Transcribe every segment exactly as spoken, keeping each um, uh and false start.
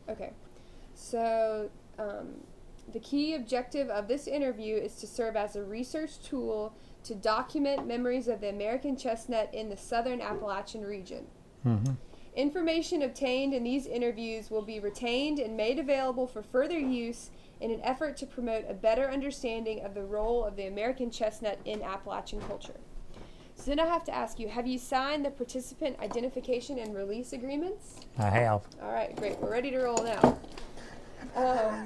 Okay. So, um, the key objective of this interview is to serve as a research tool to document memories of the American chestnut in the southern Appalachian region. Mm-hmm. Information obtained in these interviews will be retained and made available for further use in an effort to promote a better understanding of the role of the American chestnut in Appalachian culture. So then I have to ask you, have you signed the participant identification and release agreements? I have. All right, great. We're ready to roll now. Um,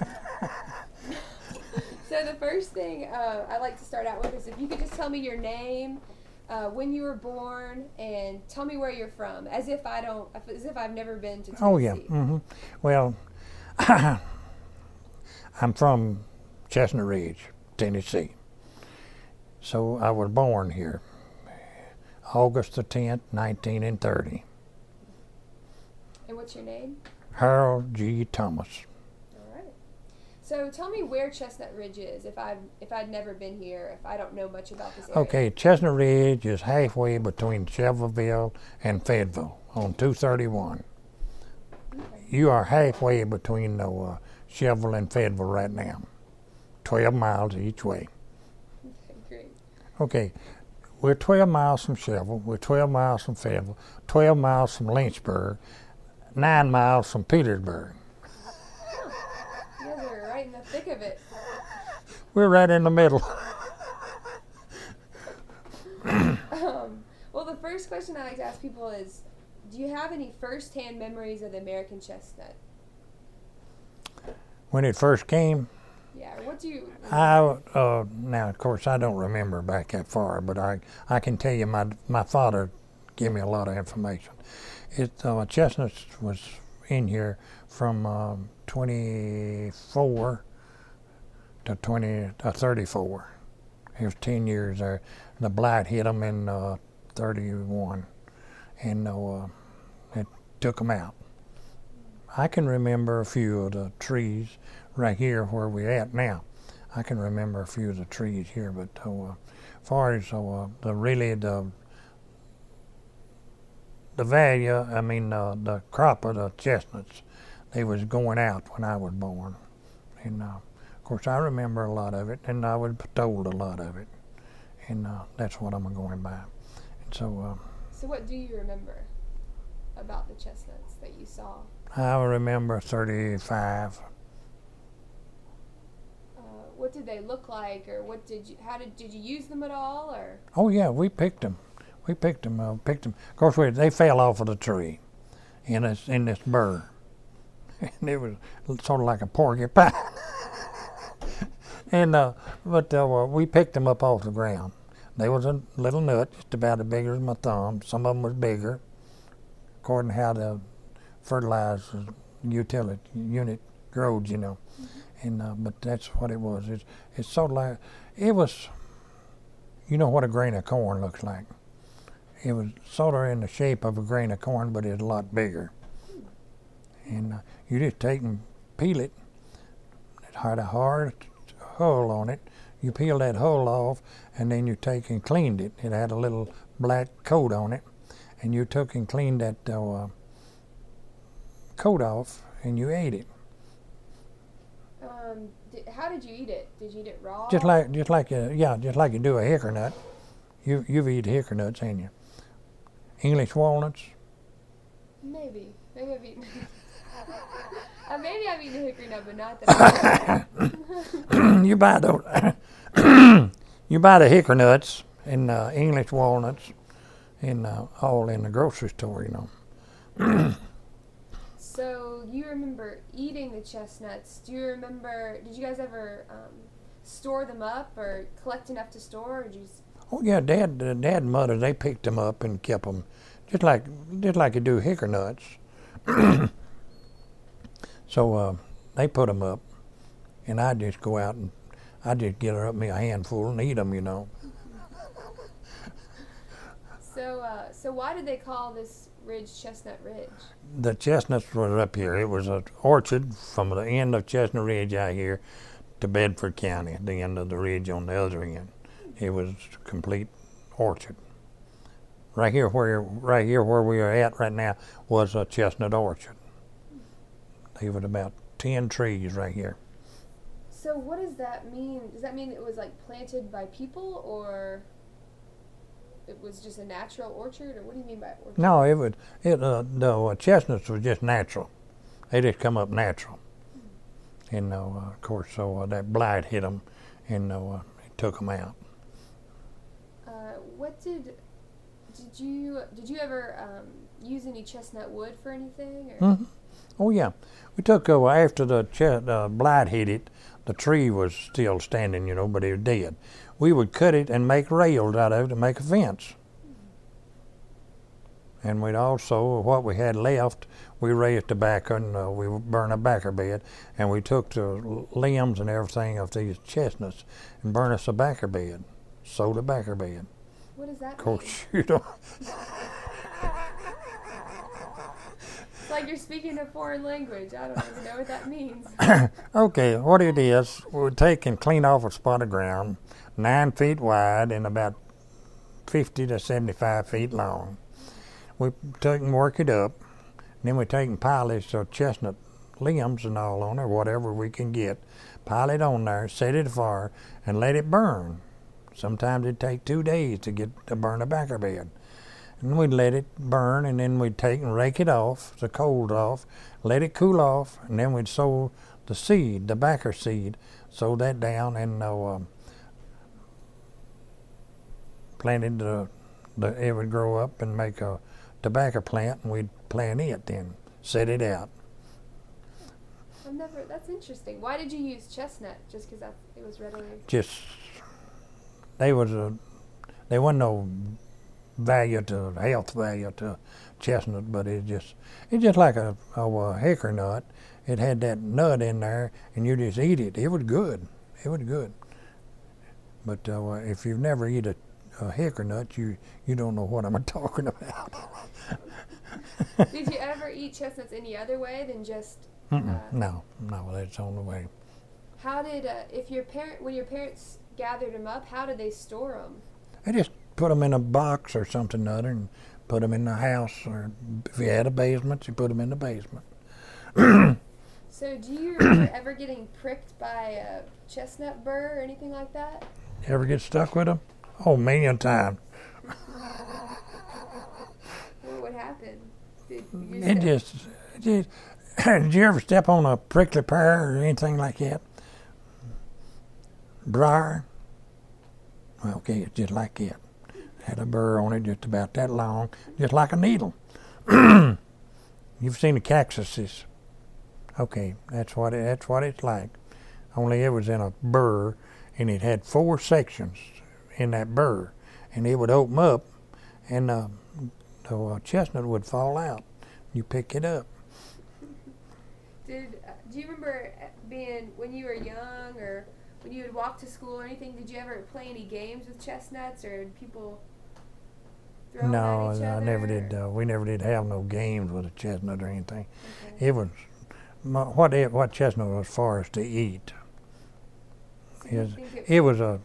so the first thing uh, I'd like to start out with is if you could just tell me your name, uh, when you were born, and tell me where you're from, as if I don't, as if I've never been to Tennessee. Oh yeah. Mm-hmm. Well, I'm from Chestnut Ridge, Tennessee. So I was born here, August the tenth, nineteen thirty. And what's your name? Harold G. Thomas. All right. So tell me where Chestnut Ridge is, if I've if I'd never been here, if I don't know much about this area. Okay, Chestnut Ridge is halfway between Shelbyville and Fayetteville on two thirty-one. Okay. You are halfway between the uh, Shelbyville and Fayetteville right now, twelve miles each way. Okay, great. Okay, we're twelve miles from Shelbyville, we're twelve miles from Fayetteville, twelve miles from Lynchburg, nine miles from Petersburg. You guys are right in the thick of it. We're right in the middle. um, well, the first question I like to ask people is, do you have any first-hand memories of the American chestnut? When it first came, Yeah, or what do you... I, uh, now of course I don't remember back that far, but I, I can tell you my my father gave me a lot of information. It, uh, chestnut was in here from um, twenty-four to twenty, uh, thirty-four. It was ten years there. The blight hit them in uh, thirty-one, and uh, it took them out. I can remember a few of the trees right here where we're at now. I can remember a few of the trees here, but uh, as far as uh, the really the the value, I mean uh, the crop of the chestnuts, they was going out when I was born, and uh, of course I remember a lot of it, and I was told a lot of it, and uh, that's what I'm going by. And so. Uh, So what do you remember about the chestnuts that you saw? I remember thirty-five. Uh, what did they look like, or what did you? How did did you use them at all, or? Oh yeah, we picked them. We picked them. Uh, picked them. Of course, we, they fell off of the tree in this in this burr, and it was sort of like a porcupine. and uh, but uh, well, we picked them up off the ground. They was a little nut, just about as big as my thumb. Some of them was bigger, according to how the fertilizer utility unit grows, you know. Mm-hmm. And uh, but that's what it was. It's it's sort of like it was. You know what a grain of corn looks like. It was sort of in the shape of a grain of corn, but it's a lot bigger. And uh, you just take and peel it. It had a hard hull on it. You peel that hull off, and then you take and cleaned it. It had a little black coat on it, and you took and cleaned that uh, coat off, and you ate it. Um, did, how did you eat it? Did you eat it raw? Just like, just like, uh, yeah, just like you do a hickory nut. You, you've eaten hickory nuts, ain't you? English walnuts. Maybe, maybe I've eaten. uh, maybe I've eaten a hickory nut, but not that. you buy those. You buy the hickory nuts and uh, English walnuts, and uh, all in the grocery store, you know. So you remember eating the chestnuts? Do you remember? Did you guys ever um, store them up or collect enough to store, or just? Oh yeah, Dad, uh, Dad and Mother, they picked them up and kept them, just like just like you do hickory nuts. So uh, they put them up, and I just go out and I just get up me a handful and eat them, you know. So, uh, so why did they call this ridge Chestnut Ridge? The chestnuts was up here. It was an orchard from the end of Chestnut Ridge out here to Bedford County, at the end of the ridge on the other end. It was a complete orchard. Right here, where right here where we are at right now, was a chestnut orchard. There was about ten trees right here. So what does that mean? Does that mean it was like planted by people, or it was just a natural orchard, or what do you mean by orchard? No, it would. It uh, the uh, chestnuts was just natural. They just come up natural. Mm-hmm. And uh, of course, so uh, that blight hit them, and uh, it took them out. Uh, what did did you did you ever um, use any chestnut wood for anything? Or? Mm-hmm. Oh yeah, we took uh, after the ch- uh, blight hit it. The tree was still standing, you know, but it was dead. We would cut it and make rails out of it to make a fence. Mm-hmm. And we'd also, what we had left, we raised tobacco and uh, we would burn a backer bed. And we took the limbs and everything of these chestnuts and burn us a backer bed, sewed a backer bed. What does that of course, mean? You know. It's like you're speaking a foreign language. I don't even know what that means. Okay, what it is, we would take and clean off a spot of ground, nine feet wide and about fifty to seventy-five feet long. We take and work it up, and then we take and pile these uh, chestnut limbs and all on it, whatever we can get, pile it on there, set it afire, and let it burn. Sometimes it'd take two days to get to burn a backer bed. And we'd let it burn, and then we'd take and rake it off, the coals off, let it cool off, and then we'd sow the seed, the backer seed, sow that down, and uh, um, planted the, the, it would grow up and make a tobacco plant, and we'd plant it then, set it out. I've never, that's interesting. Why did you use chestnut? Just because it was readily? Just, they was a, there wasn't no value to health value to chestnut, but it just it's just like a, a, a hickory nut. It had that nut in there, and you just eat it. It was good. It was good. But uh, if you've never eat a, a hickory nut, you you don't know what I'm talking about. Did you ever eat chestnuts any other way than just? Uh, no, no, that's the only way. How did uh, if your parent when your parents gathered them up? How did they store them? They just put them in a box or something or other and put them in the house, or if you had a basement, you put them in the basement. So do you remember ever getting pricked by a chestnut burr or anything like that? You ever get stuck with them? Oh, million times. What would happen? Did you It just, it just, did you ever step on a prickly pear or anything like that? Briar? Well, okay, it's just like it. Had a burr on it just about that long, just like a needle. You've seen the cactuses. Okay, that's what it, that's what it's like. Only it was in a burr, and it had four sections in that burr, and it would open up, and uh, the uh, chestnut would fall out. You pick it up. Did uh, do you remember being when you were young, or when you would walk to school or anything? Did you ever play any games with chestnuts, or did people throw No, at each I other? never did. Uh, we never did have no games with a chestnut or anything. Okay. It was my, what it, what chestnut was for us to eat. So you It, think it, it was a,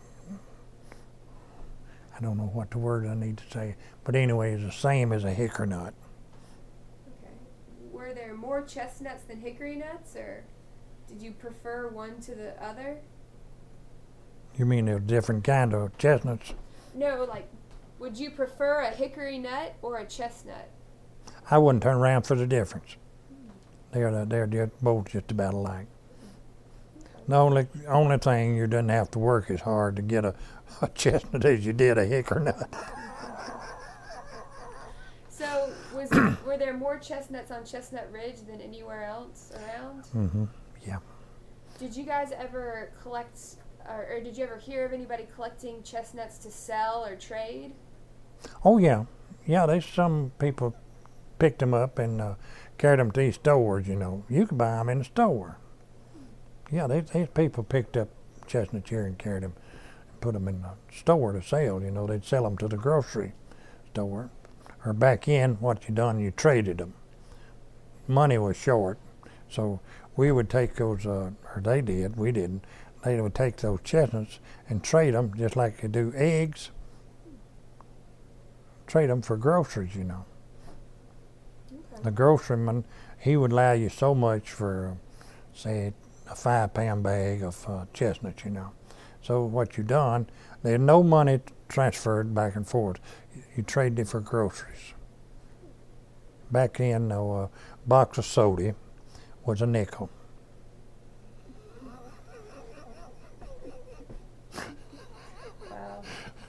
I don't know what the word I need to say, but anyway, it's the same as a hickory nut. okay. Were there more chestnuts than hickory nuts, or did you prefer one to the other? You mean there's different kind of chestnuts? No, like, would you prefer a hickory nut or a chestnut? I wouldn't turn around for the difference. They're they're just both just about alike. The only only thing you didn't have to work as hard to get a, a chestnut as you did a hickory nut. So, was were there more chestnuts on Chestnut Ridge than anywhere else around? Mm-hmm. Yeah. Did you guys ever collect, or, or did you ever hear of anybody collecting chestnuts to sell or trade? Oh yeah, yeah. There's some people picked them up and uh, carried them to these stores. You know, you could buy them in the store. Yeah, they, these people picked up chestnuts here and carried them, and put them in the store to sell. You know, they'd sell them to the grocery store, or back in. What you done, you traded them. Money was short, so we would take those, uh, or they did. We didn't. They would take those chestnuts and trade them, just like they do eggs. Trade them for groceries, you know. Okay. The groceryman, he would allow you so much for, say, a five pound bag of uh, chestnuts, you know. So what you done, there's no money transferred back and forth. You traded it for groceries. Back then, uh, a box of soda was a nickel. Wow.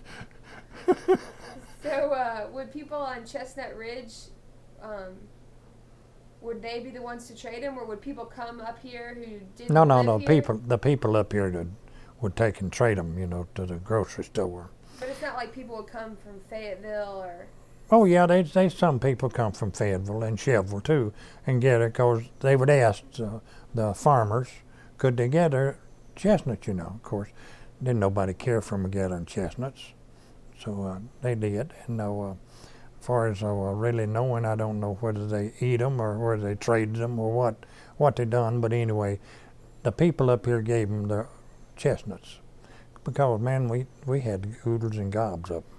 So uh, would people on Chestnut Ridge, um, would they be the ones to trade them, or would people come up here who didn't No, no, live no. here? People, the people up here would, would take and trade them, you know, to the grocery store. But it's not like people would come from Fayetteville or... Oh yeah, they they some people come from Fayetteville and Shelbyville too and get it because they would ask uh, the farmers, could they get their chestnuts? You know, of course, didn't nobody care for them getting chestnuts, so uh, they did. And uh, as far as uh, really knowing, I don't know whether they eat them or whether they traded them or what what they done. But anyway, the people up here gave them the chestnuts because man, we we had oodles and gobs of them.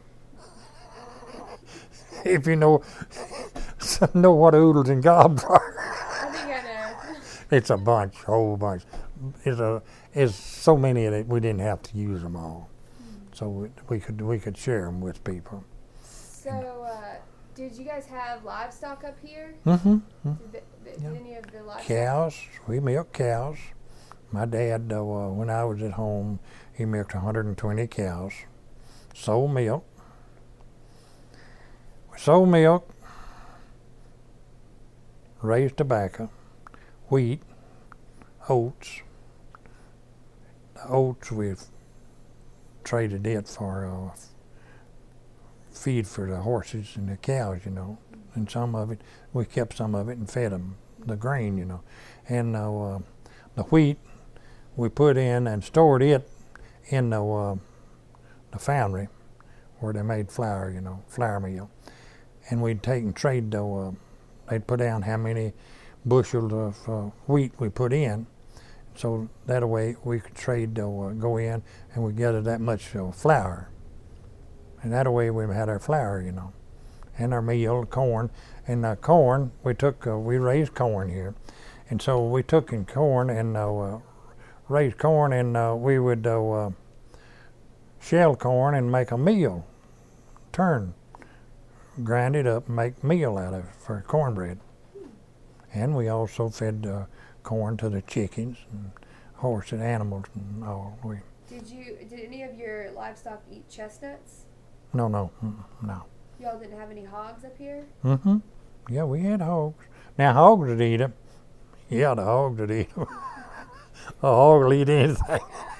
If you know know what oodles and gobs are. I think I know. It's a bunch, a whole bunch. It's a it's so many that we didn't have to use them all, mm. so we, we could we could share them with people. So, uh, did you guys have livestock up here? Mm-hmm. Did, the, did Yeah. any of the livestock? Cows, we milk cows. My dad, uh, when I was at home, he milked one hundred twenty cows. Sold milk. We sold milk. Raised tobacco, wheat, oats. The oats we've traded it for uh, feed for the horses and the cows, you know. And some of it, we kept some of it and fed them the grain, you know. And uh, the wheat, we put in and stored it in the, uh, the foundry where they made flour, you know, flour mill. And we'd take and trade the, uh, they'd put down how many bushels of uh, wheat we put in. So that way we could trade, uh, go in and we gathered that much uh, flour. And that way we had our flour, you know, and our meal, corn. And uh, corn, we took, uh, we raised corn here. And so we took in corn and uh, uh, raised corn, and uh, we would uh, uh, shell corn and make a meal, turn, grind it up and make meal out of it for cornbread. And we also fed uh, corn to the chickens and horses and animals and all. We, Did you? Did any of your livestock eat chestnuts? no, no, mm, no. Y'all didn't have any hogs up here? Mm-hmm. Yeah, we had hogs. Now, hogs would eat them. Yeah, the hogs would eat them. A hog will eat anything.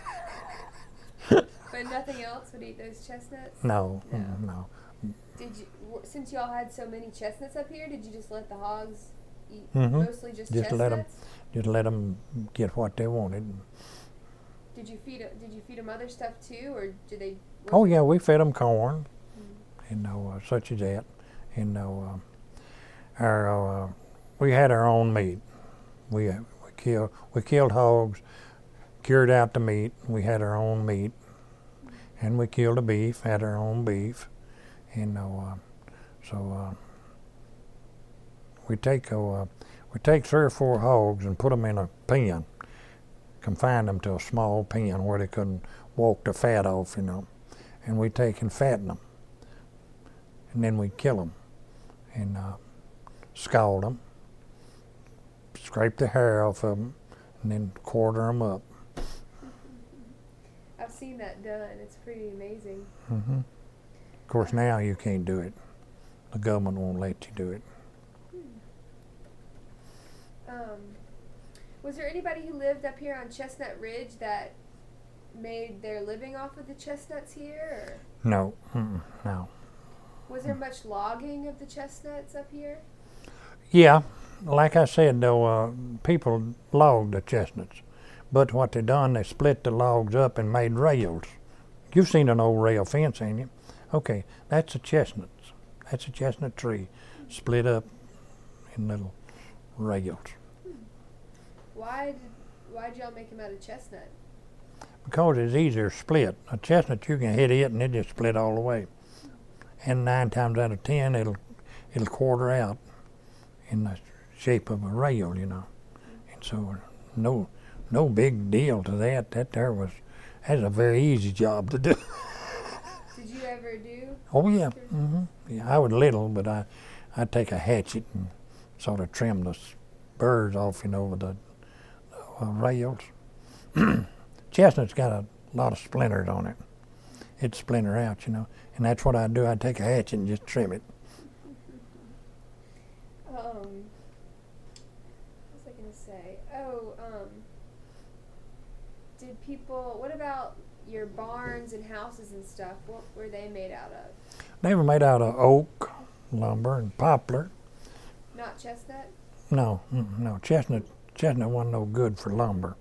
But nothing else would eat those chestnuts? No, No. mm, no. Did you? w- Since y'all had so many chestnuts up here, did you just let the hogs eat Mhm. mostly just, Just chestnuts? let 'em- Just let them get what they wanted. Did you feed? Did you feed them other stuff too, or did they? Oh, yeah, we fed them corn, Mm. you know, uh, such as that. You know, uh, our, uh, we had our own meat. We, uh, we, killed, we killed hogs, cured out the meat. We had our own meat. And we killed a beef, had our own beef. You know, uh, so uh, we take uh, we take three or four hogs and put them in a pen, confine them to a small pen where they couldn't walk the fat off, you know. And we take and fatten them, and then we kill them and uh, scald them, scrape the hair off of them, and then quarter them up. I've seen that done. It's pretty amazing. Mm-hmm. Of course, now you can't do it. The government won't let you do it. Um, was there anybody who lived up here on Chestnut Ridge that made their living off of the chestnuts here? Or No, mm-mm, no. was there much logging of the chestnuts up here? Yeah, like I said, though, uh, people logged the chestnuts. But what they done, they split the logs up and made rails. You've seen an old rail fence, ain't you? Okay, that's a chestnut. That's a chestnut tree split up in little rails. Why did why did y'all make them out of chestnut? Because it's easier to split. A chestnut, you can hit it and it just split all the way. And nine times out of ten, it'll it'll quarter out in the shape of a rail, you know. And so no no big deal to that. That there was that's a very easy job to do. Did you ever do? Oh yeah, hmm yeah. I was little, but I I'd take a hatchet and sort of trim the spurs off, you know, with the uh, rails. Chestnut's got a lot of splinters on it. It'd splinter out, you know, and that's what I'd do. I'd take a hatchet and just trim it. Um, what was I gonna say? Oh, um, did people? What about your barns and houses and stuff? What were they made out of? They were made out of oak lumber and poplar. Not chestnut? No, mm, no, chestnut. Chestnut wasn't no good for lumber.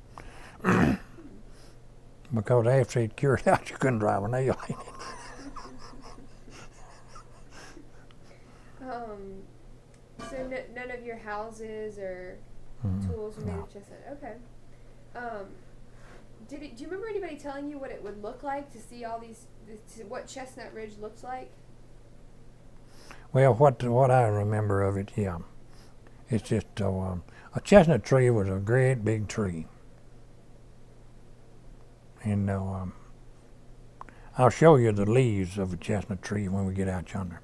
Because after it cured out, you couldn't drive a nail in it. um, so n- none of your houses or Mm, tools were made no. of chestnut. Okay. Um, did it? Do you remember anybody telling you what it would look like to see all these? To what Chestnut Ridge looks like? Well, what what I remember of it, yeah, it's just uh, um, a chestnut tree was a great big tree, and uh, um, I'll show you the leaves of a chestnut tree when we get out yonder.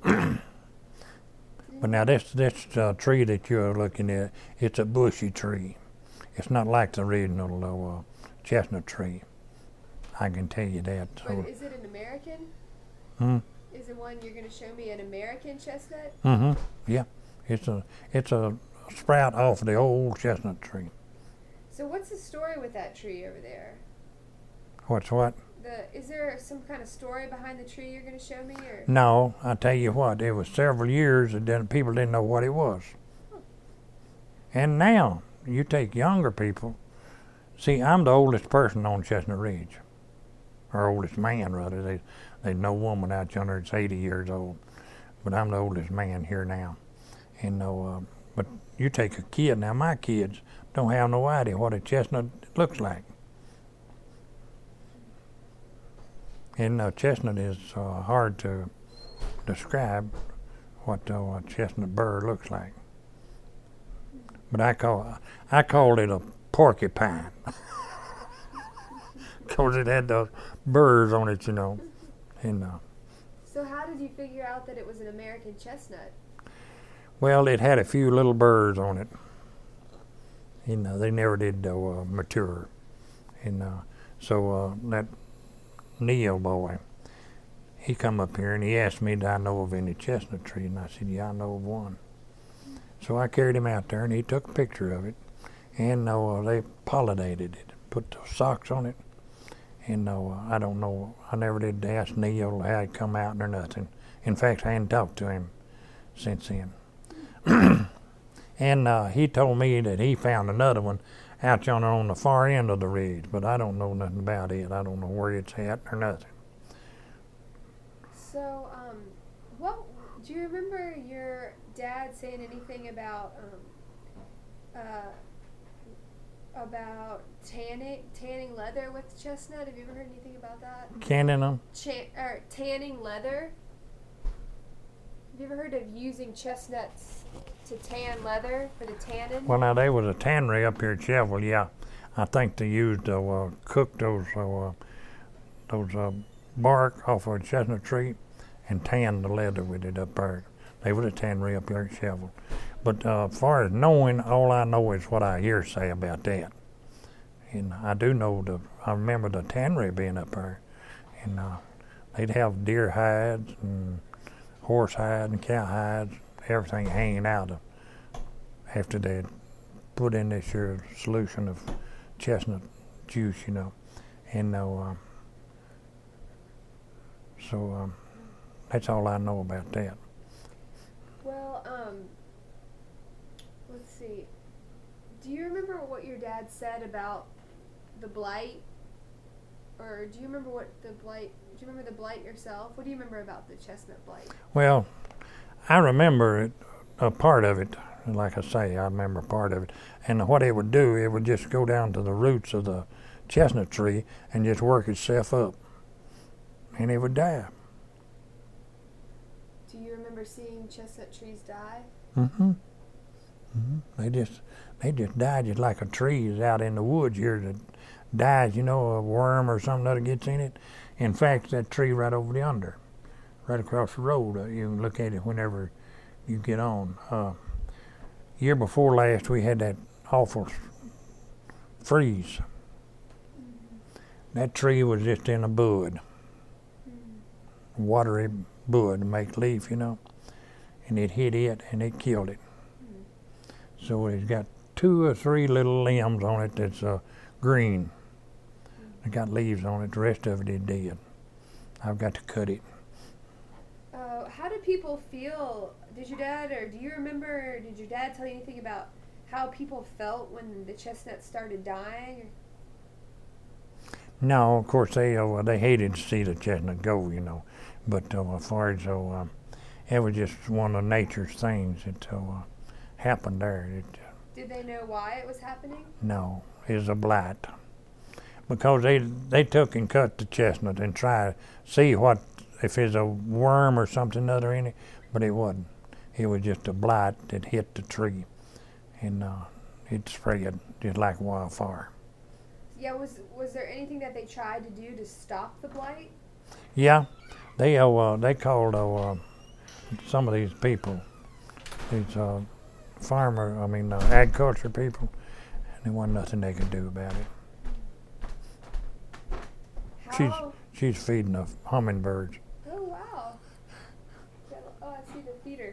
But now this this uh, tree that you're looking at, it's a bushy tree. It's not like the original uh, chestnut tree. I can tell you that. So, But is it an American? hmm, Is the one you're going to show me an American chestnut? mm-hmm, yeah, it's a it's a sprout off the old chestnut tree. So what's the story with that tree over there? What's what? The is there some kind of story behind the tree you're going to show me, or? No, I tell you what, it was several years that didn't, people didn't know what it was. And now, you take younger people. See, I'm the oldest person on Chestnut Ridge, or oldest man rather. They, there's no woman out yonder that's eighty years old, but I'm the oldest man here now. And no, uh, but you take a kid now. My kids don't have no idea what a chestnut looks like. And uh, chestnut is uh, hard to describe what uh, a chestnut burr looks like. But I call I called it a porcupine because it had those burrs on it, you know. And uh, So how did you figure out that it was an American chestnut? well, it had a few little burrs on it. You know, they never did uh, mature. And uh, so uh, that Neil boy, he come up here and he asked me, did I know of any chestnut tree? And I said, yeah, I know of one. So I carried him out there and he took a picture of it. And uh, they pollinated it, put the socks on it. And uh, I don't know, I never did ask Neil how it come out or nothing. In fact, I hadn't talked to him since then. And uh, he told me that he found another one out yonder on the far end of the ridge, but I don't know nothing about it. I don't know where it's at or nothing. So, um, what do you remember your dad saying anything about um, uh, about tanning tanning leather with chestnut? Have you ever heard anything about that? Canning them? Cha- or tanning leather. Have you ever heard of using chestnuts to tan leather for the tannin? Well, now there was a tannery up here at Sheffield. Yeah, I think they used uh, uh, cooked those uh, those uh, bark off of a chestnut tree and tanned the leather with it up there. They was a tannery up here at Sheffield. But uh, as far as knowing, all I know is what I hear say about that. And I do know the. I remember the tannery being up there, and uh, they'd have deer hides and horse hides and cow hides, everything hanging out of after they'd put in this here solution of chestnut juice, you know. And uh, um, so um, that's all I know about that. Well, um, let's see. Do you remember what your dad said about the blight? Or do you remember what the blight, do you remember the blight yourself? What do you remember about the chestnut blight? Well, I remember it, a part of it. Like I say, I remember part of it. And what it would do, it would just go down to the roots of the chestnut tree and just work itself up. And it would die. Do you remember seeing chestnut trees die? Mm-hmm. Mm-hmm. They just they just die just like a tree is out in the woods here that dies, you know, a worm or something that gets in it. In fact, that tree right over yonder, right across the road, uh, you can look at it whenever you get on. Uh, year before last, we had that awful freeze. That tree was just in a bud, watery bud, make leaf, you know, and it hit it and it killed it. So it's got two or three little limbs on it that's uh, green. It got leaves on it. The rest of it is dead. I've got to cut it. Uh, how do people feel? Did your dad, or do you remember, did your dad tell you anything about how people felt when the chestnuts started dying? No, of course, they uh, they hated to see the chestnut go, you know. But uh, as far as, uh, uh, it was just one of nature's things that uh, happened there. It, uh, Did they know why it was happening? no, it was a blight. Because they they took and cut the chestnut and tried to see what, if there's a worm or something other in it, but it wasn't. It was just a blight that hit the tree, and uh, it spread just like wildfire. Yeah, was was there anything that they tried to do to stop the blight? Yeah, they uh, uh, they called uh, uh, some of these people, these uh, farmer, I mean uh, agriculture people, and there wasn't nothing they could do about it. She's How? she's feeding the hummingbirds. Oh, wow. Oh, I see the feeder.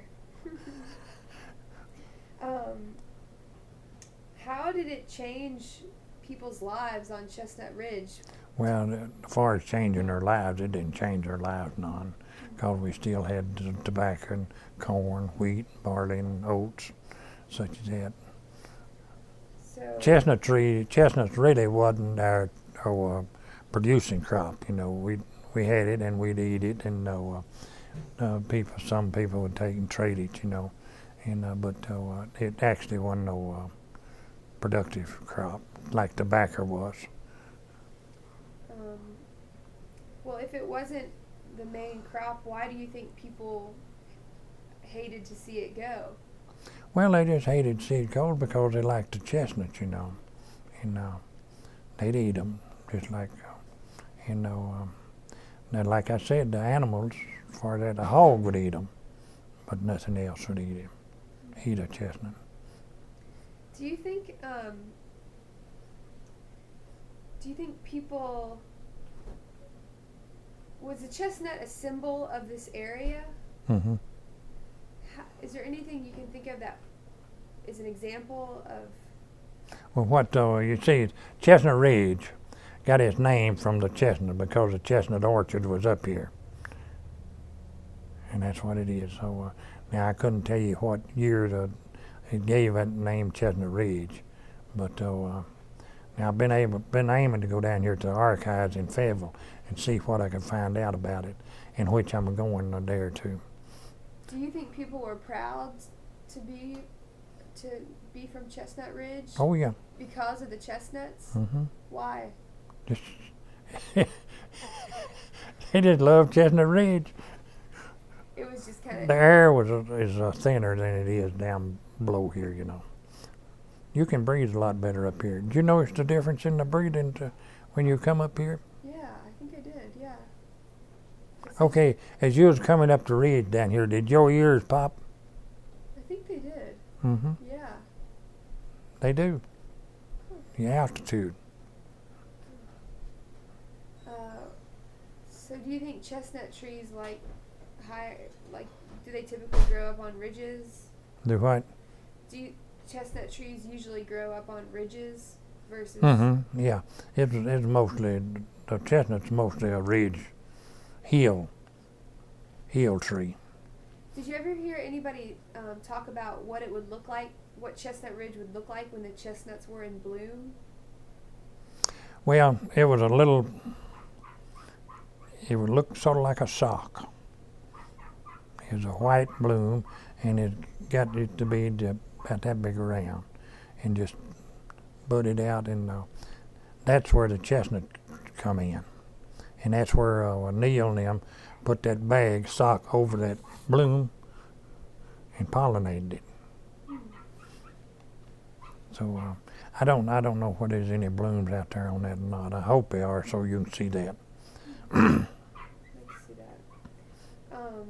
um, how did it change people's lives on Chestnut Ridge? Well, as far as changing their lives, it didn't change their lives none, because we still had t- tobacco and corn, wheat, barley, and oats, such as that. So, Chestnut tree, chestnuts really wasn't our, our uh, producing crop. You know, we we had it and we'd eat it, and uh, uh, people, some people would take and trade it. You know, and uh, but uh, it actually wasn't no uh, productive crop like tobacco was. um, well, if it wasn't the main crop, why do you think people hated to see it go? Well, they just hated seed coal because they liked the chestnuts, you know, and uh, they'd eat them just like, uh, you know. Um, now, like I said, the animals, as far as that, the hog would eat them, but nothing else would eat him. Eat a chestnut. Do you think? Um, do you think people? Was the chestnut a symbol of this area? Mm-hmm. How, is there anything you can think of that is an example of? Well, what uh, you see, Chestnut Ridge got its name from the chestnut because the chestnut orchard was up here, and that's what it is. So uh, now I couldn't tell you what year the, it gave that name Chestnut Ridge, but uh, now I've been able, been aiming to go down here to the archives in Fayetteville and see what I can find out about it, in which I'm going a day or two. Do you think people were proud to be to be from Chestnut Ridge? Oh yeah. Because of the chestnuts? Mm-hmm. Why? Just they just love Chestnut Ridge. It was just kind of. The air was is uh, thinner than it is down below here, you know. You can breathe a lot better up here. Did you notice the difference in the breathing to when you come up here? Yeah, I think I did. Yeah. Okay, as you was coming up the ridge down here, did your ears pop? I think they did. Mm-hmm. Yeah. They do. The altitude. Uh, so, do you think chestnut trees like high, like, do they typically grow up on ridges? Do what? Do you, chestnut trees usually grow up on ridges versus? Mm-hmm. Yeah, it's it's mostly the chestnut's mostly a ridge, hill, hill tree. Did you ever hear anybody um, talk about what it would look like, what Chestnut Ridge would look like when the chestnuts were in bloom? Well, it was a little. It would look sort of like a sock. It was a white bloom, and it got it to be about that big around, and just budded out, and uh, that's where the chestnut come in, and that's where uh, Neil and them put that bag sock over that bloom and pollinated it. So uh, I don't I don't know whether there's any blooms out there on that or not. I hope they are, so you can see that. Let's see that. Um,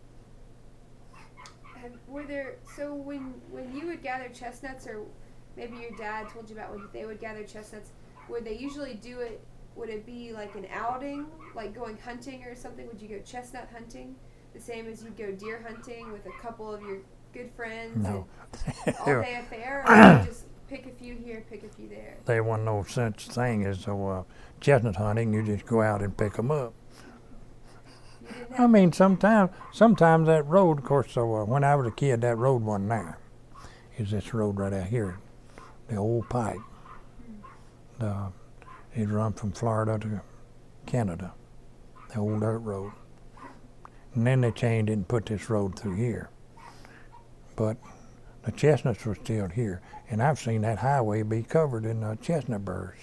have, were there so when when you would gather chestnuts, or maybe your dad told you about when they would gather chestnuts, would they usually do it? Would it be like an outing, like going hunting or something? Would you go chestnut hunting, the same as you'd go deer hunting with a couple of your good friends? No. All day affair, or would you just pick a few here, pick a few there? There wasn't no such thing as so, uh, chestnut hunting. You just go out and pick them up. You didn't have I mean, sometimes sometimes that road, of course, so uh, when I was a kid, that road wasn't there. Is this road right out here, the old pipe. The, it run from Florida to Canada, the old dirt road. And then they changed it and put this road through here. But the chestnuts were still here, and I've seen that highway be covered in uh, chestnut burrs.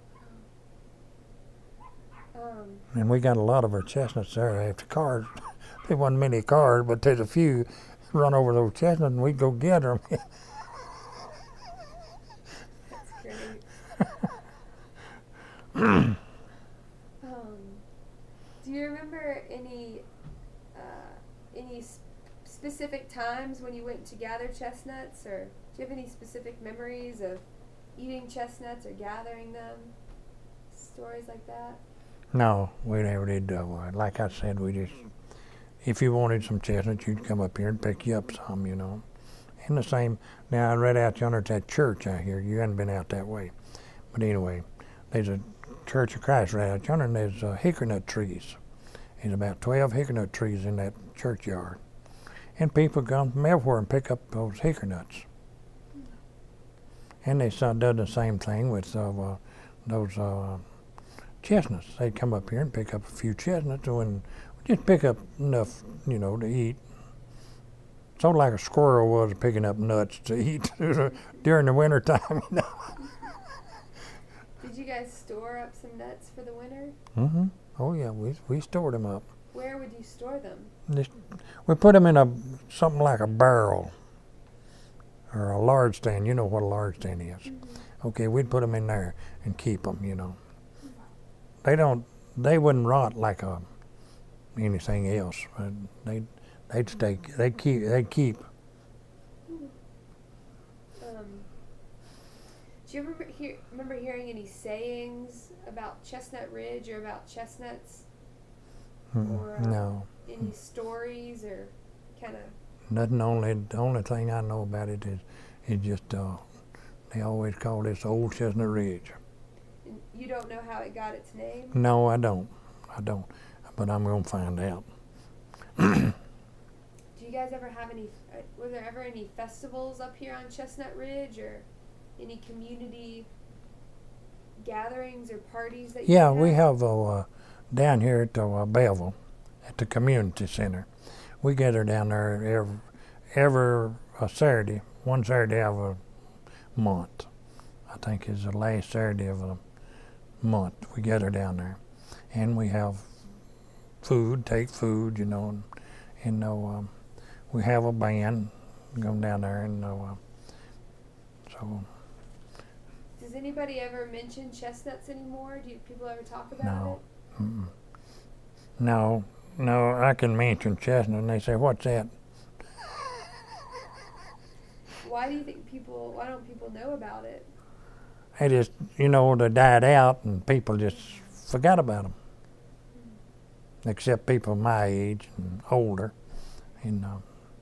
Um, And we got a lot of our chestnuts there after cars. There wasn't many cars, but there's a few run over those chestnuts, and we go get them. that's great. um, do you remember any uh, any s- specific times when you went to gather chestnuts, or do you have any specific memories of eating chestnuts or gathering them? Stories like that? No, we never did do it. Like I said, we just, if you wanted some chestnuts, you'd come up here and pick you up some, you know. And the same, now I read out yonder at that church out here. You hadn't been out that way. But anyway, there's a Church of Christ right out yonder, and there's uh, hickory nut trees. There's about twelve hickory nut trees in that churchyard. And people come from everywhere and pick up those hickory nuts. And they uh, done the same thing with uh, uh, those uh, chestnuts. They'd come up here and pick up a few chestnuts and just pick up enough, you know, to eat. Sort of like a squirrel was picking up nuts to eat during the winter time, you know. Did you guys store up some nuts for the winter? Mm-hmm. Oh yeah, we we stored them up. Where would you store them? Just, we put them in a something like a barrel or a large stand. You know what a large stand is. Mm-hmm. Okay, we'd put them in there and keep them. You know, they don't. They wouldn't rot like a anything else. But they they'd stay. They keep. They keep. Um, do you ever hear, remember hearing any sayings about Chestnut Ridge or about chestnuts? Mm, Or, uh, no, Any stories or kind of? nothing. Only the only thing I know about it is it just uh, they always call this Old Chestnut Ridge. You don't know how it got its name? No, I don't. I don't. But I'm gonna find out. Do you guys ever have any? Uh, were there ever any festivals up here on Chestnut Ridge, or any community gatherings or parties that you Yeah, have? we have uh, down here at uh, Belleville, at the community center. We gather down there every every uh, Saturday, one Saturday of a month. I think is the last Saturday of a month. We gather down there, and we have food, take food, you know, and, and uh, um, we have a band go down there, and uh, so. Does anybody ever mention chestnuts anymore? Do you, people ever talk about No. Mm-mm. No, no, I can mention chestnut, and they say, "What's that?" it? Why do you think people? Why don't people know about it? They just, you know, they died out, and people just forgot about them. Except people my age and older, and uh,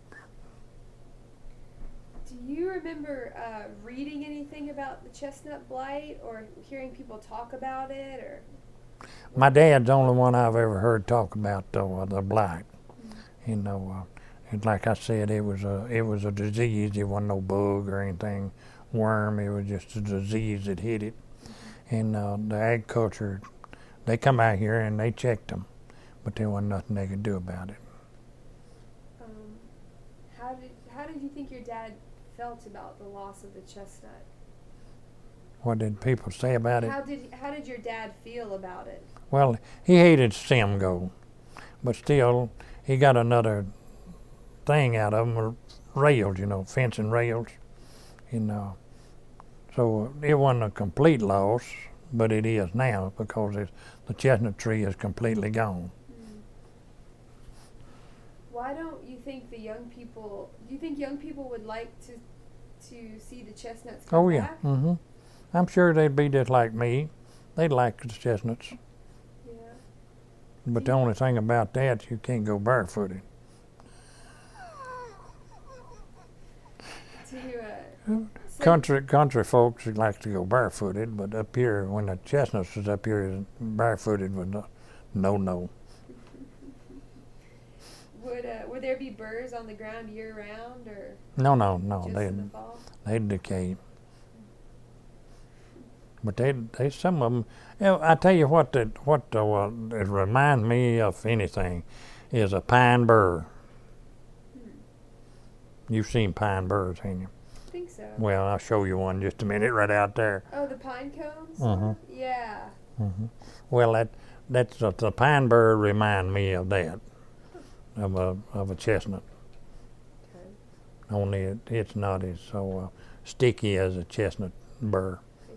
Do you remember uh, reading anything about the chestnut blight, or hearing people talk about it, or? my dad's the only one I've ever heard talk about uh, the blight. Mm-hmm. You know, uh, and like I said, it was a it was a disease. It wasn't no bug or anything, worm. It was just a disease that hit it. Mm-hmm. And uh, the agriculture, they come out here and they checked them, but there wasn't nothing they could do about it. Um, how did how did you think your dad felt about the loss of the chestnut? What did people say about it? How did how did your dad feel about it? Well, he hated to see 'em go, but still, he got another thing out of them, rails, you know, fencing rails. And uh, So it wasn't a complete loss, but it is now because it's, the chestnut tree is completely gone. Mm. Why don't you think the young people? Do you think young people would like to to see the chestnuts come Oh yeah, back? hmm I'm sure they'd be just like me. They'd like the chestnuts. Yeah. But the only thing about that, you can't go barefooted. To uh, so Country country folks would like to go barefooted, but up here, when the chestnuts was up here, barefooted was no no. no. would uh, would there be burrs on the ground year round or No, no, no. just They in the fall? they decay. But they they some of them. You know, I tell you what that what uh, well, it reminds me of anything is a pine burr. Hmm. You've seen pine burrs, haven't you? I think so. Well, I'll show you one just a minute right out there. Oh, the pine cones? Mhm. Yeah. hmm Well, that that's uh, the pine burr remind me of that, of a of a chestnut. Okay. Only it, it's not as so uh, sticky as a chestnut burr.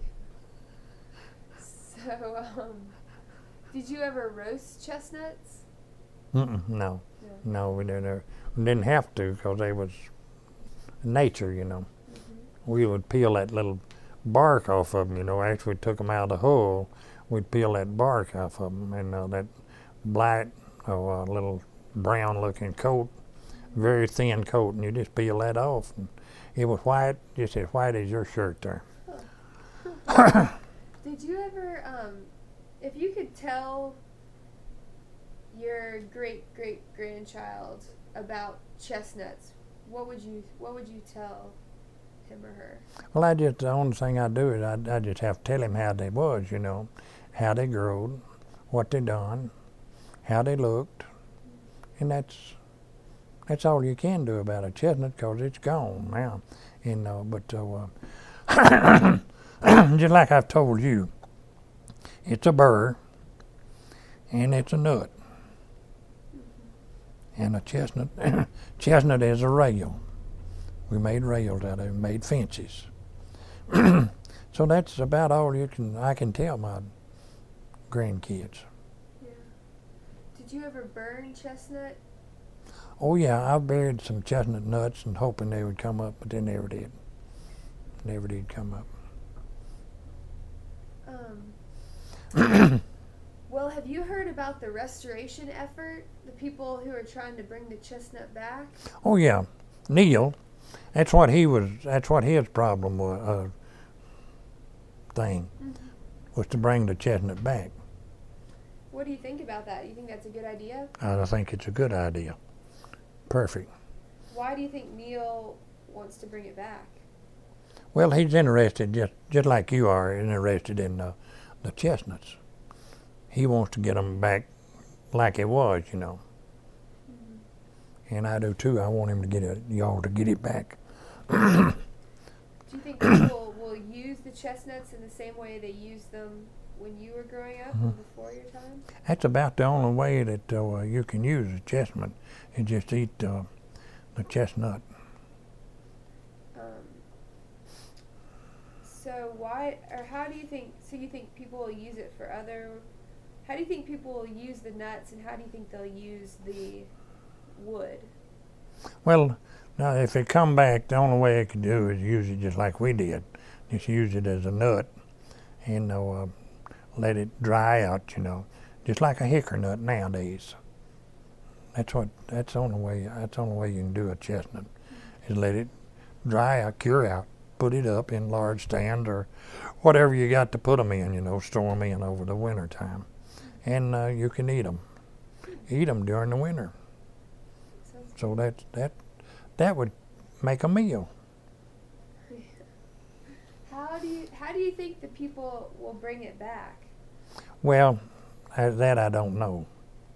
So, um, did you ever roast chestnuts? Mm-mm, no, No. no, we didn't. We didn't have to because they was nature, you know. Mm-hmm. We would peel that little bark off of them, you know. After we took them out of the hull, we'd peel that bark off of them, and uh, that black, oh, uh, little brown-looking coat, very thin coat, and you just peel that off, and it was white, just as white as your shirt there. Huh. Did you ever, um, if you could tell your great great grandchild about chestnuts, what would you what would you tell him or her? Well, I just the only thing I do is I, I just have to tell him how they was, you know, how they growed, what they done, how they looked, and that's that's all you can do about a chestnut because it's gone now, you know. But uh, just like I've told you, it's a burr and it's a nut, and a chestnut chestnut is a rail. We made rails out of it, made fences. So that's about all you can I can tell my grandkids. Yeah. Did you ever burn chestnut? Oh yeah, I buried some chestnut nuts and hoping they would come up, but they never did. Never did come up. Um, well, have you heard about the restoration effort? The people who are trying to bring the chestnut back? Oh yeah, Neil. That's what he was. That's what his problem was. Uh, thing Mm-hmm. was to bring the chestnut back. What do you think about that? Do you think that's a good idea? I think it's a good idea. Perfect. Why do you think Neil wants to bring it back? Well, he's interested just just like you are interested in uh, the chestnuts. He wants to get them back like it was, you know. Mm-hmm. And I do too. I want him to get it, y'all to get it back. Do you think people will use the chestnuts in the same way they used them when you were growing up Mhm. and before your time? That's about the only way that uh, you can use a chestnut is just eat uh, the chestnut. Um, so why, or how do you think, so you think people will use it for other, how do you think people will use the nuts and how do you think they'll use the wood? Well, now if it come back, the only way it can do is use it just like we did. Just use it as a nut and uh, let it dry out, you know, just like a hickory nut nowadays. That's what. That's the only way. That's the only way you can do a chestnut, is let it dry out, cure out, put it up in large stands or whatever you got to put them in. You know, store them in over the winter time, and uh, you can eat them. Eat them during the winter. Sounds So that that that would make a meal. How do you how do you think the people will bring it back? Well, uh, that I don't know.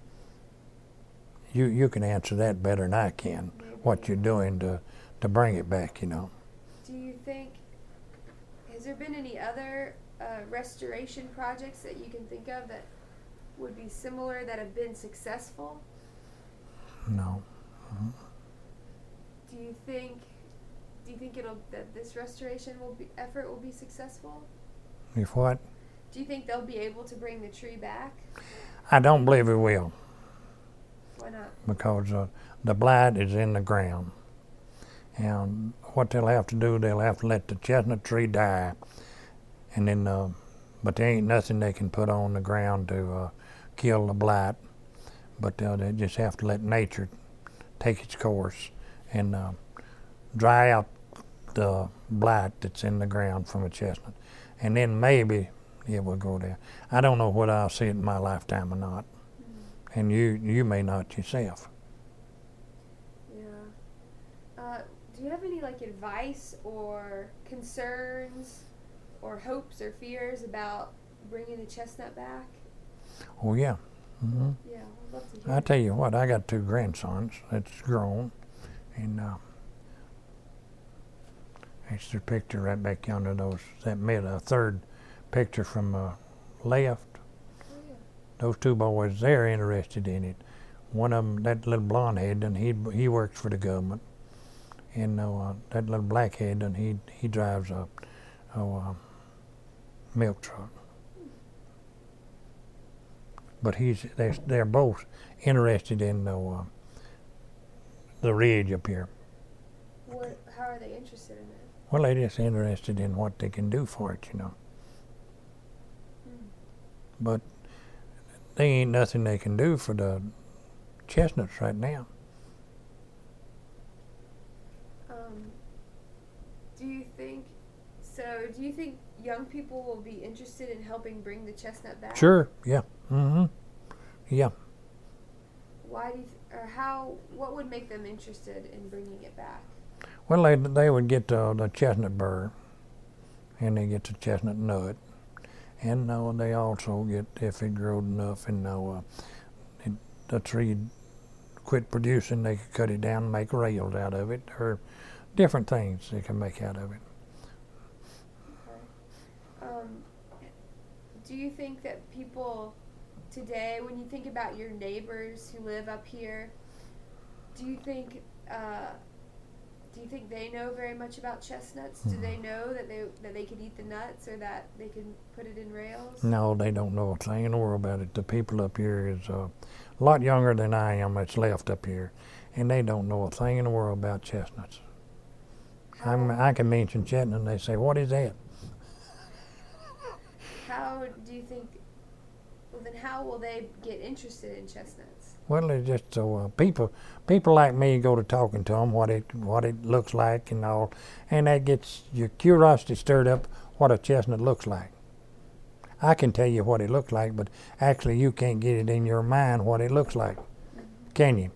You you can answer that better than I can. Maybe. What you're doing to to bring it back, you know. Do you think, has there been any other uh, restoration projects that you can think of that would be similar that have been successful? No. Do you think, Do you think it'll that this restoration will be effort will be successful? If what? Do you think they'll be able to bring the tree back? I don't believe it will. Why not? Because uh, the blight is in the ground. And what they'll have to do, they'll have to let the chestnut tree die. And then, uh, but there ain't nothing they can put on the ground to uh, kill the blight. But uh, they just have to let nature take its course and uh, dry out the blight that's in the ground from a chestnut. And then maybe it will go there. I don't know whether I'll see it in my lifetime or not. Mm-hmm. And you, you may not yourself. Yeah. Uh, do you have any like advice or concerns or hopes or fears about bringing the chestnut back? Oh yeah. Mm-hmm. Yeah, I'd love to hear. I tell you what, I got two grandsons that's grown, and uh, that's their picture right back yonder. Those that made a third picture from uh, left. Oh, yeah. Those two boys, they're interested in it. One of them, that little blonde head, and he he works for the government, and uh, that little black head, and he he drives a, a uh, milk truck. But he's they're, they're both interested in the uh, the ridge up here. What? How are they interested in it? Well, they're just interested in what they can do for it, you know. Hmm. But there ain't nothing they can do for the chestnuts right now. Um, do you think? So, do you think young people will be interested in helping bring the chestnut back? Sure. Yeah. Mm-hmm. Yeah. Why do you, th- or how? What would make them interested in bringing it back? Well, they they would get uh, the chestnut burr, and they get the chestnut nut, and uh, they also get, if it grows enough, and uh, it, the tree quit producing, they could cut it down and make rails out of it, or different things they can make out of it. Okay. Um, do you think that people today, when you think about your neighbors who live up here, do you think uh, do you think they know very much about chestnuts? Do they know that they that they could eat the nuts or that they can put it in rails? No, they don't know a thing in the world about it. The people up here is uh, a lot younger than I am that's left up here, and they don't know a thing in the world about chestnuts. I'm, I can mention chestnut and they say, what is that? How do you think, well then how will they get interested in chestnuts? Well, it's just so uh, people people like me go to talking to them what it what it looks like and all, and that gets your curiosity stirred up what a chestnut looks like. I can tell you what it looks like, but actually you can't get it in your mind what it looks like, mm-hmm. Can you?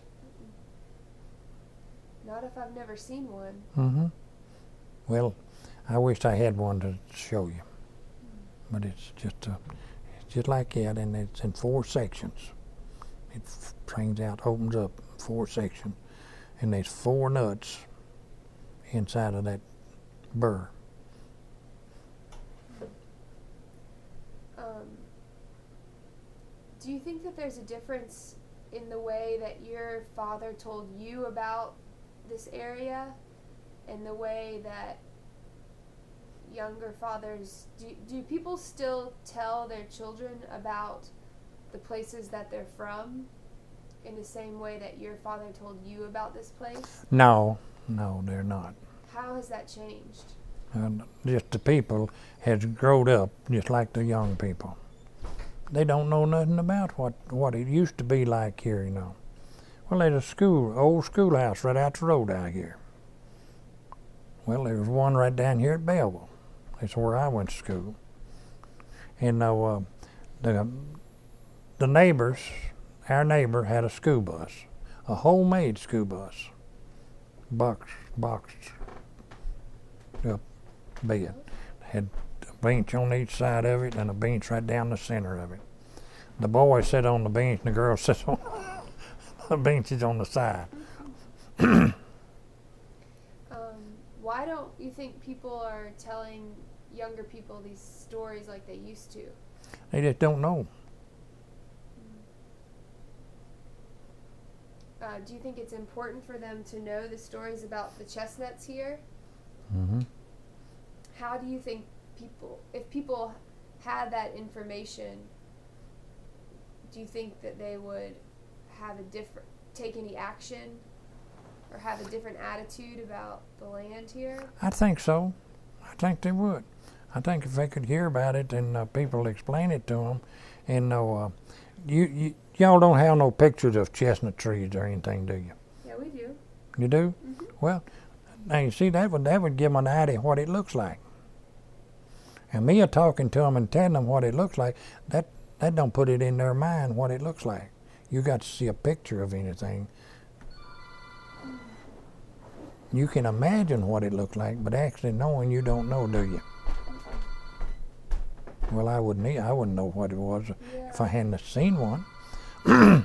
Not if I've never seen one. Mm-hmm. Well, I wish I had one to show you, mm-hmm. But it's just a, it's just like that, and it's in four sections. It brings out, opens up four sections, and there's four nuts inside of that burr. Um, do you think that there's a difference in the way that your father told you about this area and the way that younger fathers, do, do people still tell their children about the places that they're from in the same way that your father told you about this place? No, no, they're not. How has that changed? And just the people has grown up just like the young people. They don't know nothing about what, what it used to be like here, you know. Well, there's a school, old schoolhouse right out the road out here. Well, there was one right down here at Belleville. That's where I went to school. And uh, the the neighbors, our neighbor had a school bus, a homemade school bus, box boxed up bed. Had a bench on each side of it and a bench right down the center of it. The boys sit on the bench and the girls sit on the benches on the side. um, why don't you think people are telling younger people these stories like they used to? They just don't know. Uh, uh, do you think it's important for them to know the stories about the chestnuts here? Mm-hmm. How do you think people, if people had that information, do you think that they would have a different, take any action or have a different attitude about the land here? I think so. I think they would. I think if they could hear about it and uh, people explain it to them, and uh, you, you y'all don't have no pictures of chestnut trees or anything, do you? Yeah, we do. You do? Mm-hmm. Well, now you see that would that would give them an idea what it looks like. And me a talking to them and telling them what it looks like, that that don't put it in their mind what it looks like. You got to see a picture of anything. You can imagine what it looked like, but actually knowing, you don't know, do you? Well, I wouldn't. I wouldn't know what it was Yeah. if I hadn't seen one. Um,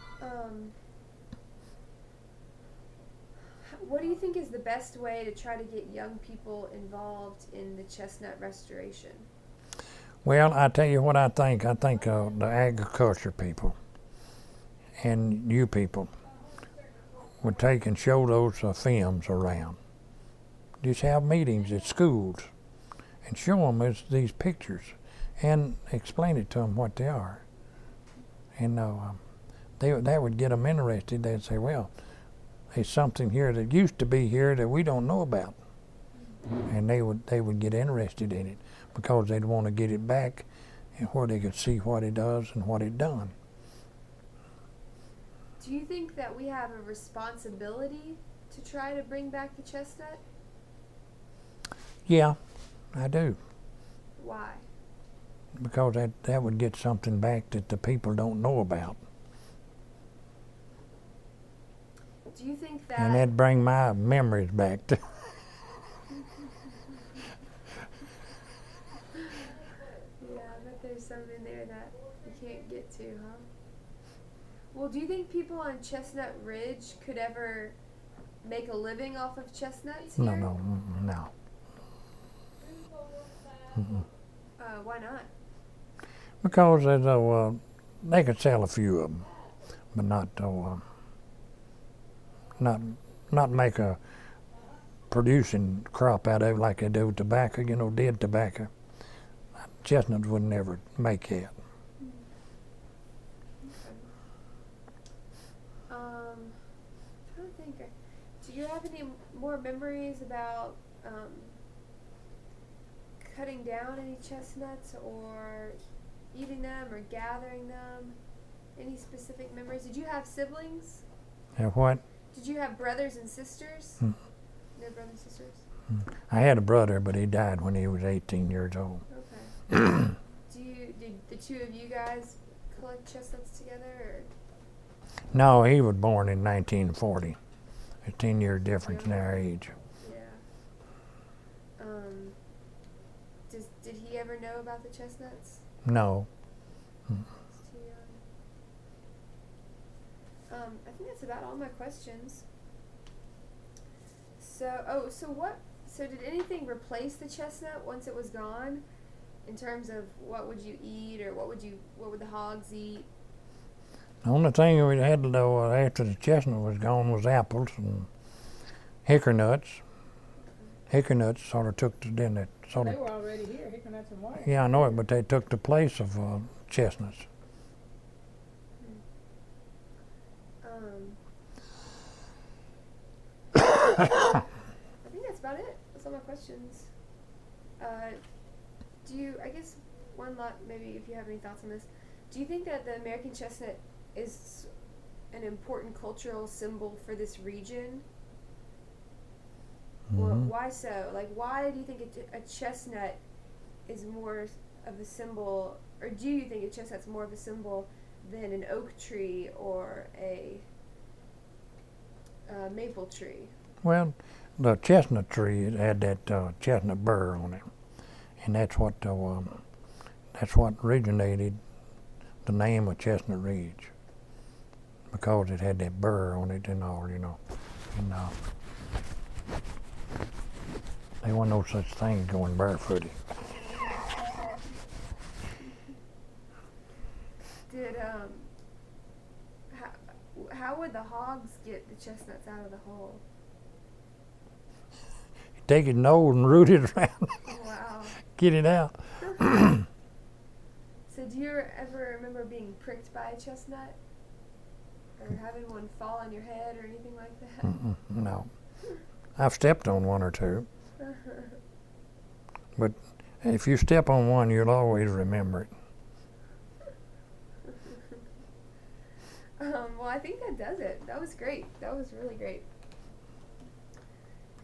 what do you think is the best way to try to get young people involved in the chestnut restoration? Well, I tell you what I think. I think uh, the agriculture people and you people would take and show those uh, films around. Just have meetings at schools and show them as these pictures and explain it to them what they are. And uh, they that would get them interested. They'd say, well, there's something here that used to be here that we don't know about. And they would they would get interested in it because they'd want to get it back and where they could see what it does and what it done. Do you think that we have a responsibility to try to bring back the chestnut? Yeah, I do. Why? Because that, that would get something back that the people don't know about. Do you think that... And that'd bring my memories back to Yeah, I bet there's some in there that you can't get to, huh? Well, do you think people on Chestnut Ridge could ever make a living off of chestnuts here? No, no, mm, no. Mm-mm. Uh, why not? Because there's a, uh, they could sell a few of them, but not uh, not not make a producing crop out of it like they do with tobacco. You know, dead tobacco. Chestnuts would never make that. Um, I'm trying to think. Do you have any more memories about um, cutting down any chestnuts or eating them or gathering them? Any specific memories? Did you have siblings? And what? Did you have brothers and sisters? Hmm. No brothers and sisters? I had a brother, but he died when he was eighteen years old. Okay. Do you, did the two of you guys collect chestnuts together? Or? No, he was born in nineteen forty. A ten year difference in our age. Yeah. Um, does, did he ever know about the chestnuts? No. He's too young. Um, I think that's about all my questions. So, oh, so what, so did anything replace the chestnut once it was gone? In terms of what would you eat, or what would you, what would the hogs eat? The only thing we had though uh, after the chestnut was gone was apples and hickory nuts. Hickory nuts sort of took the then that sort They of. were already here, hickory nuts and white. Yeah, I know it, but they took the place of uh, chestnuts. Um, I think that's about it. That's all my questions. Uh, do you, I guess one lot, maybe if you have any thoughts on this, do you think that the American chestnut is an important cultural symbol for this region? Or Mhm. why so? Like, why do you think a, ch- a chestnut is more of a symbol, or do you think a chestnut's more of a symbol than an oak tree or a uh, maple tree? Well, the chestnut tree it had that uh, chestnut burr on it, and that's what uh, um, that's what originated the name of Chestnut Ridge, because it had that burr on it and all, you know. And uh, there wasn't no such thing going barefooted. Did um, how, how would the hogs get the chestnuts out of the hull? Take his nose and root it around. Wow. Get it out. So do you ever remember being pricked by a chestnut? Or having one fall on your head or anything like that? Mm-mm, no. I've stepped on one or two. But if you step on one, you'll always remember it. um, well, I think that does it. That was great. That was really great.